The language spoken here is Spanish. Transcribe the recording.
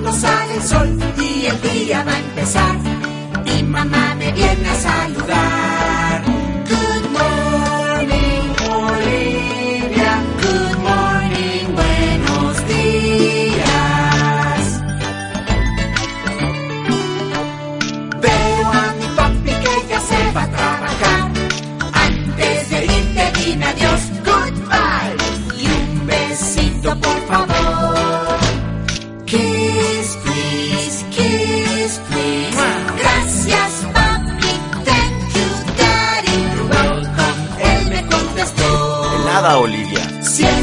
cuando sale el sol y el día va a empezar. Mi mamá me viene a saludar. Good morning, Olivia. Good morning, buenos días. Veo a mi papi que ya se va a trabajar. Antes de irte dime adiós, goodbye. Y un besito por favor. Kiss, please, kiss, please. Gracias, papi, thank you, daddy. You're welcome, él me contestó. De nada, Olivia. Siempre